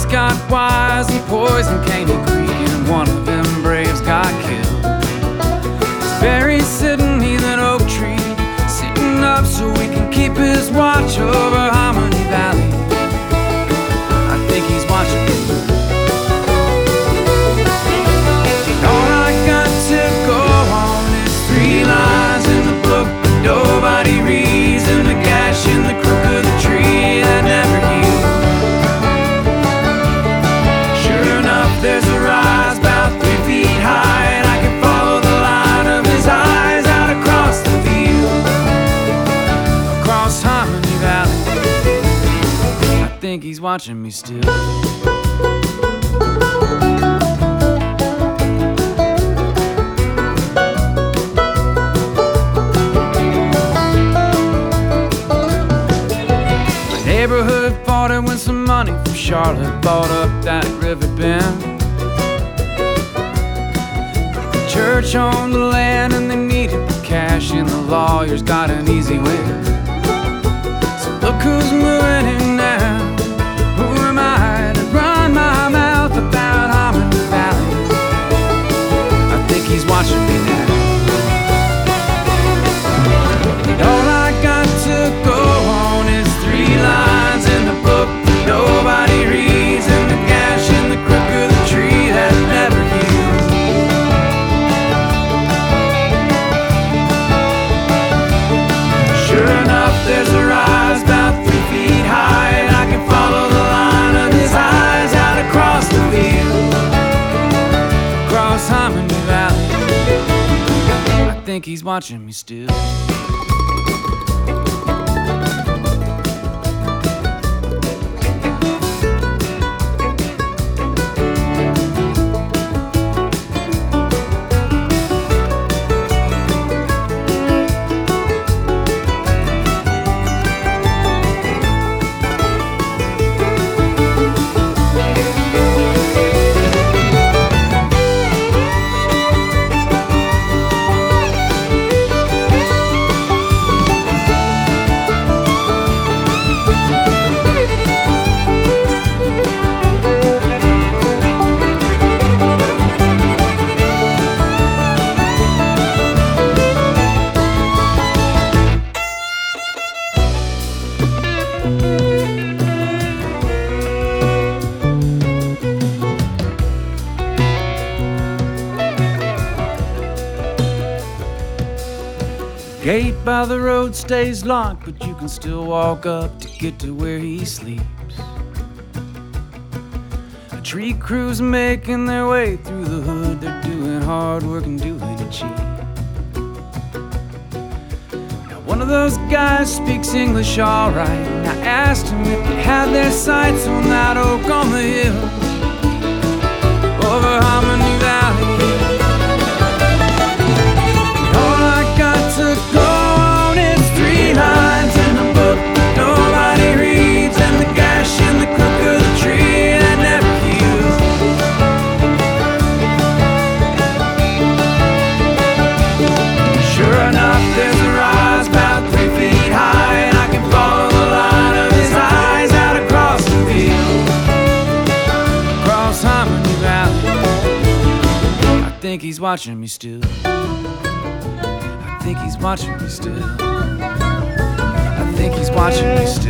Scott Wise and Poison Caney Creek, and one of them braves got killed. He's buried sitting neath an oak tree, sitting up so we can keep his watch over Harmony Valley. I think he's watching me. All I got to go on is 3 lines in the book that nobody reads, and the gash in the crook of the tree that never heals. There's a rise about 3 feet high, and I can follow the line of his eyes out across the field, across Harmony Valley. I think he's watching me still. The neighborhood fought it when some money from Charlotte bought up that river bend. Church owned the land and they needed the cash, and the lawyers got an easy win. So look who's moving in now. Who am I to run my mouth about Harmony Valley? I think he's watching me now. And all I got to go on is 3 lines in the book that nobody reads, and the gash in the crook of the tree that never heals. Sure enough, there's a rise about 3 feet high, and I can follow the line of his eyes out across the field, across Harmony Valley. I think he's watching me still. Gate by the road stays locked, but you can still walk up to get to where he sleeps. A tree crew's making their way through the hood. They're doing hard work and doing it cheap. Now one of those guys speaks English all right, and I asked him if they had their sights on that oak on the hill over Harmony Valley. To go on, it's 3 lines in the book that nobody reads, and the gash in the crook of the tree that never heals. Sure enough, there's a rise about 3 feet high, and I can follow the line of his eyes out across the field, across Harmony Valley. I think he's watching me still. I think he's watching me still. I think he's watching me still.